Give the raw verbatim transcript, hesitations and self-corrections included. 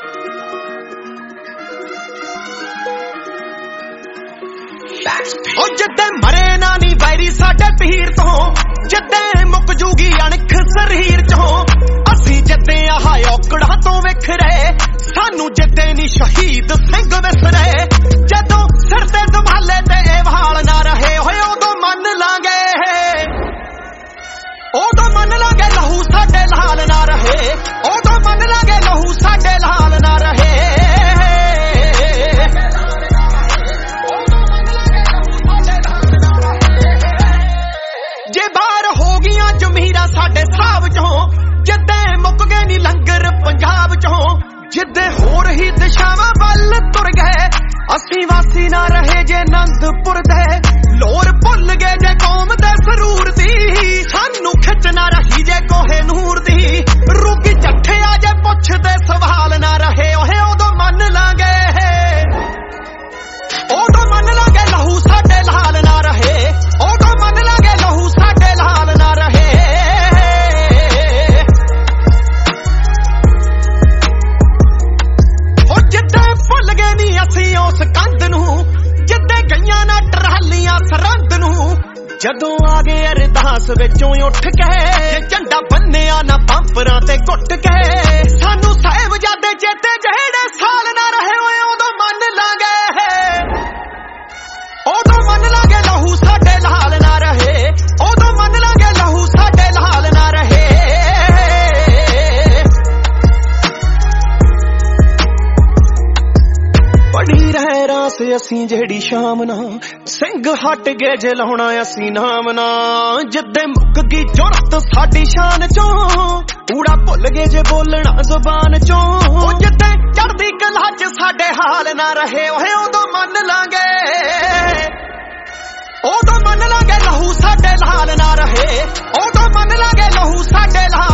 ओ जिद्दे मरे ना नी वैरी साडे तीर तो, जिद्दे मुक जूगी अणख शरीर चों। असी जिद्दे आह औकड़ा तो विखरे, सानू जिद्दे नी शहीद सिंह विसरे। जदों सिर ते दुभाले ते वाल ना रहे होए उदों मन लांगे, उदों मन लांगे लहू साडे लाल ना रहे, उदों मन लांगे लहू साडे लाल ना रहे। जमीरा साडे साहब चों, जिद्दे मुक गए नी लंगर पंजाब चों। जिद्दे होर ही दिशावां वल तुर गए, असी वासी ना रहे जे आनंदपुर दे। लोर भुल गए जे कौम दे सरूर दी, सानू खिच ना रही जे कोहे नूर दी। रूगी जट्ठे आ जे पुछदे सवाल ना रहे, ओहे उदों मन लांगे, उदों मन लांगे लहू साडे लाल ना रहे, उदों मन लांगे लहू साडे लाल ना रहे। असी उस कंध नूं, जिद्दे गईयां ना ट्रालियां सरहंद नूं। जदों आ गए अरदास विचों उठ के, झंडा बन्निया ना पंपरां ते घुट के। सानू साहिबजादे चेते जेड़े साल ना रहे होए उदों मन लांगे, उदों मन लांगे लहू साडे लाल ना रहे, उदों मन लांगे लहू साडे लाल ना रहे। बड़ी रह रास असी जेड़ी शाम ना, सिंह हट गए जे लाउणा असी नाम ना। जिद्दे मुक गई जुरत साडी शान चों, कूड़ा भुल गए जे बोलना जुबान चों। जिद्दे चढ़दी कला च साडे हाल ना रहे, ओहे उदों मन लांगे, उदों मन लांगे लहू साडे लाल ना रहे, उदों मन लांगे लहू साडे लाल।